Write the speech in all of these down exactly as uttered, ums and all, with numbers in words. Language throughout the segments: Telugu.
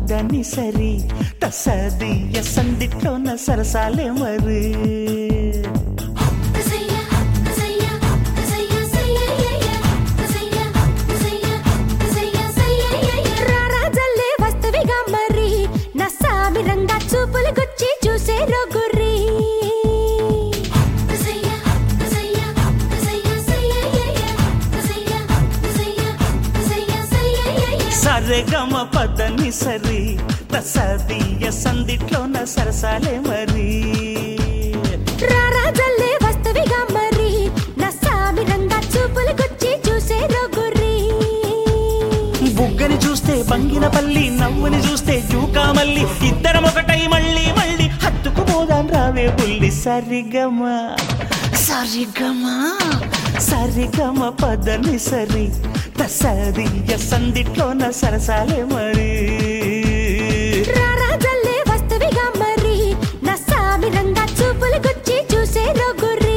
పదని సరి తసదియ సందిట్లోన సరసాలే మరి చూపులు గుచ్చి చూసే రొగురి సరే గమ పదని సరి తసదియ సందిట్లోన సరసాలే మరి రారాజల్లే వస్తవిగా మరి నా సామి రంగా చూపులు గుచ్చి చూసే రొగురి బుగ్గని చూస్తే బంగిన పల్లి నవ్వుని చూస్తే జూకా మల్లి ఇద్దరం ఒకటై మళ్ళీ మళ్ళీ హత్తుకుపోదాం రావే బుల్లి సరిగమ సరిగమ సరిగమ పదని సరి తసదియ సందిట్లోన సరసాలే మరి రారాజల్లే వస్తవిగా మరి నా సామి రంగా చూపులు గుచ్చి చూసే రొగురి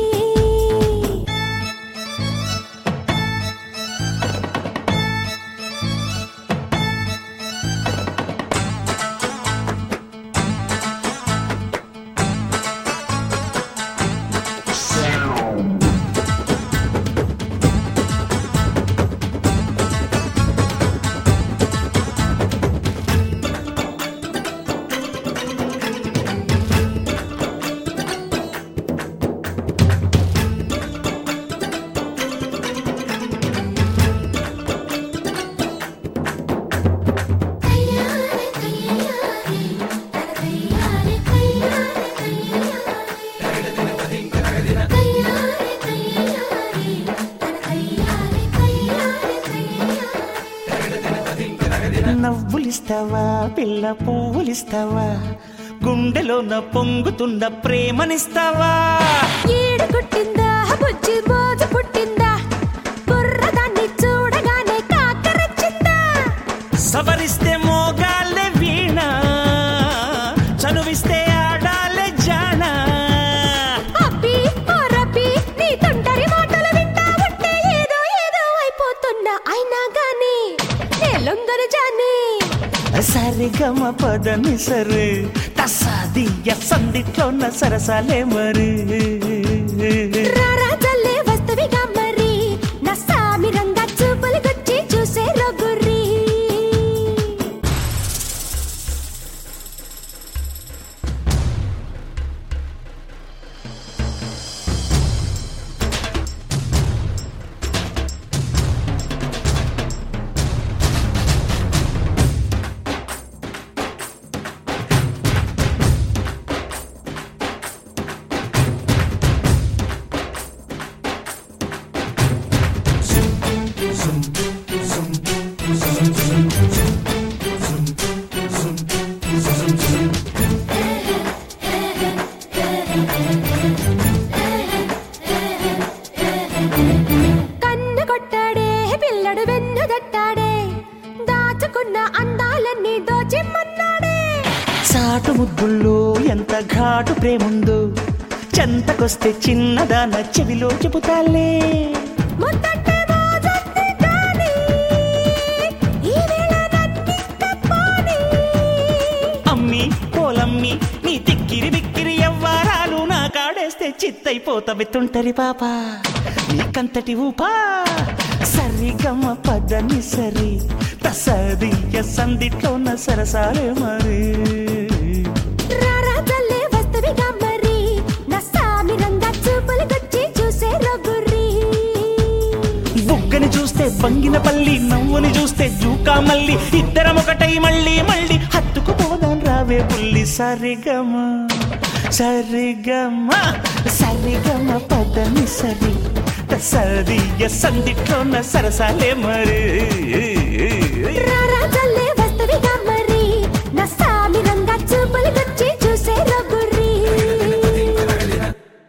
నవ్వులిస్తావా పిల్ల పువ్వులిస్తావా గుండెలోన పొంగుతున్న ప్రేమనిస్తావా ఏడు కొట్టిందా బుజ్జి మోజు పుట్టిందా కుర్రదాన్ని చూడగానే కాకరచ్చిందా సవరిస్తే మోగాలే వీణ చనువిస్తే ఆడాలే జాణ అబ్బి ఓ రబ్బి నీ తొంటరి మాటలు వింటా ఉంటే ఏదో ఏదో అయిపోతున్నా అయినా గాని నే లొంగను జాని సరిగమ పదని సరి తసదియ సందిట్లోన సరసాలే మరి రారాజల్లే వస్తవిగా మరి నా సామి రంగా చూపులు గుచ్చి చూసే రొగురి కన్ను కొట్టాడే పిల్లడు వెన్ను దట్టాడే దాచుకున్న అందాలన్నీ దోచిమ్మన్నాడే చాటు ముద్దుల్లో ఎంత ఘాటు ప్రేముందో చెంతకొస్తే చిన్నదాన చెవిలో చెబుతాలే ముద్దంటే మోజంది గాని ఈ వేళ నన్నింక పోనీ అమ్మి పోలమ్మి నీ తిక్కిరి బిక్కిరి ఎవ్వారాలు నా కాడేస్తే చిత్తైపోతవి తుంటరి పాప నీకంతటి ఊపా సరిగమ పదని సరి తసదియ సందిట్లోన సరసాలే మరి రారాజల్లే వస్తవిగా మరి నా సామి రంగా చూపులు గుచ్చి చూసే రొగురి బుగ్గని చూస్తే బంగిన పల్లి నవ్వుని చూస్తే జూకా మల్లి ఇద్దరం ఒకటై మళ్ళీ మళ్ళీ హత్తుకుపోదాం రావే బుల్లి సరిగమ సరిగమ సరిగమ పదని సరి తసదియ సందిట్లోన సరసాలే మరి రారాజల్లే